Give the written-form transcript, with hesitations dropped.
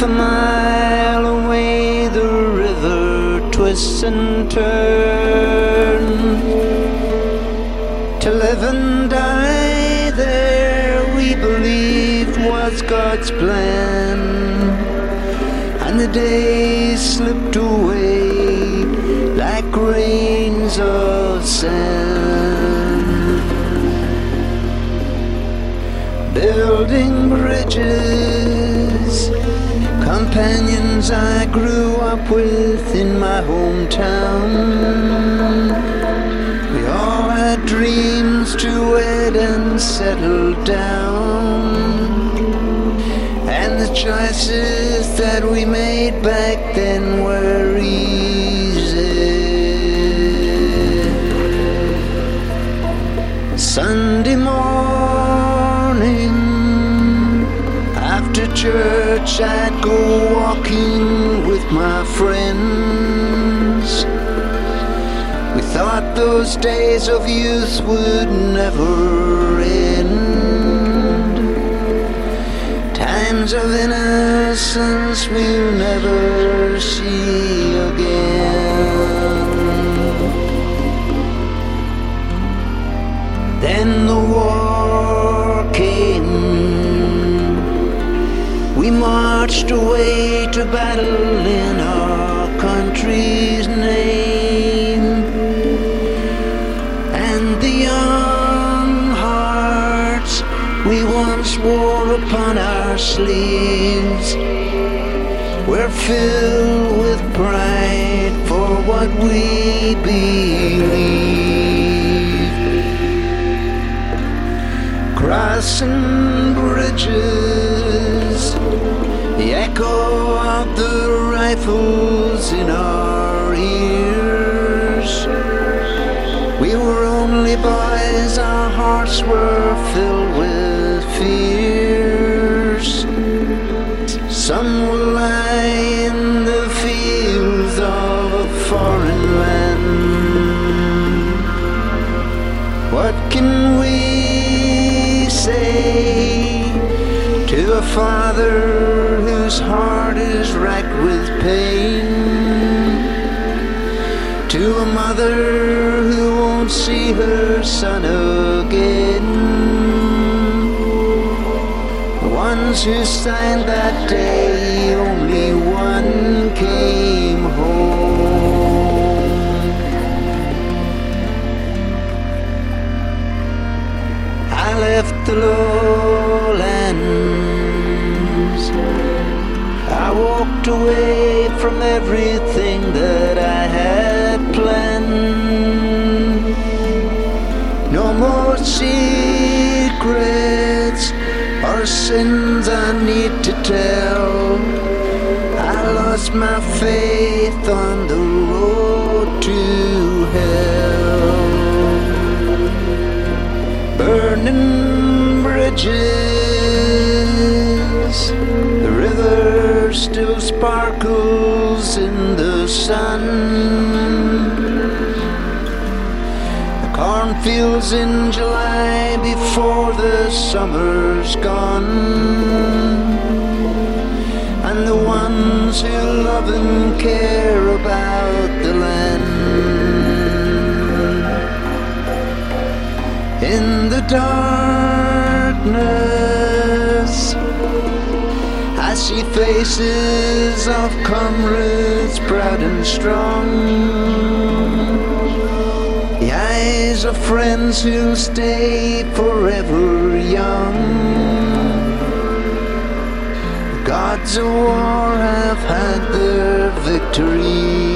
half a mile away the river twists and turns. To live and die there we believed was God's plan, and the days slipped away like grains of sand. Building bridges, companions I grew up with in my hometown. We all had dreams to wed and settle down, and the choices that we made back then were easy. Sunday morning, after church I'd go walking with my friends. We thought those days of youth would never end. Times of innocence we'll never see again. Then the war came. We marched away to battle in our country's name, and the young hearts we once wore upon our sleeves were filled with pride for what we believed. Crossing bridges, the echo of the rifles in our ears. We were only boys, our hearts were filled with fears. Some will lie in the fields of a foreign land. What can we say to a father whose heart is racked with pain, to a mother who won't see her son again? The ones who signed that day, only one came home. I left the lowlands, I walked away from everything that I had planned. No more secrets or sins I need to tell. I lost my faith on the road to hell. Burning bridges, the river still sparkles in the sun. The cornfields in July before the summer's gone, and the ones who love and care about the land. In the darkness, I see faces of comrades proud and strong, the eyes of friends who'll stay forever young. The gods of war have had their victory.